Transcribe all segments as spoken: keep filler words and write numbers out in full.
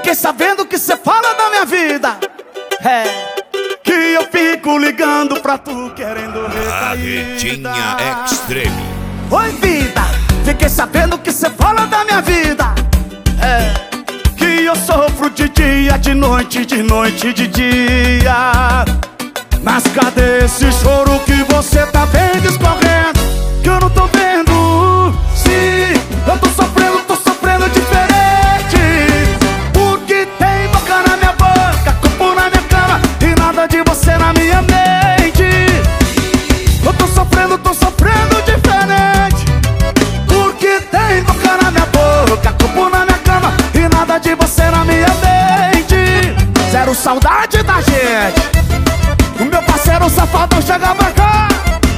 fiquei sabendo que cê fala da minha vida. É, que eu fico ligando pra tu querendo recaída. Barretinha Extreme. Oi vida, fiquei sabendo que cê fala da minha vida. É, que eu sofro de dia, de noite, de noite, de dia. Mas cadê esse choro que você tá vendo escorrendo? Que eu não tô vendo. Sim, eu tô sofrendo, tô sofrendo diferente. Porque tem boca na minha boca, corpo na minha cama e nada de você na minha mente. Eu tô sofrendo, tô sofrendo diferente. Porque tem boca na minha boca, corpo na minha cama e nada de você na minha mente. Zero saudade da gente. O meu parceiro safadão chega pra cá.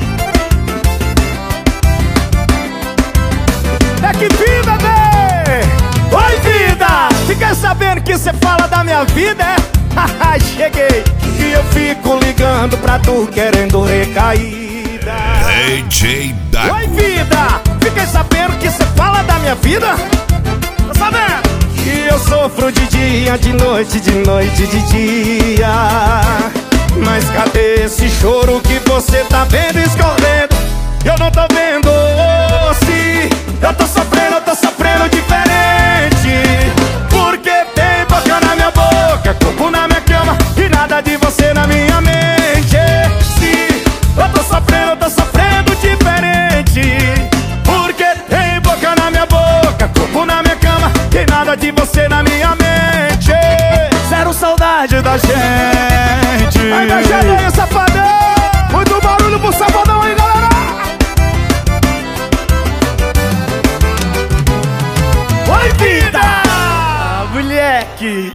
É que vida, bebê! Oi, vida! Fiquei sabendo que cê fala da minha vida, é? Haha, cheguei! E eu fico ligando pra tu querendo recaída. D J Dago. Oi, vida! Fiquei sabendo que cê fala da minha vida. Tá sabendo? Que eu sofro de dia, de noite, de noite, de dia. Mas cadê esse choro que você tá vendo escorrendo? Eu não tô vendo. Se eu tô sofrendo, eu tô sofrendo diferente. Porque tem boca na minha boca, corpo na minha cama e nada de você na minha mente. Se eu tô sofrendo, eu tô sofrendo diferente. Porque tem boca na minha boca, corpo na minha cama e nada de você na minha mente. Zero saudade da gente. Ainda cheguei, safadão. Muito barulho pro safadão aí, galera. Oi, vida! Moleque!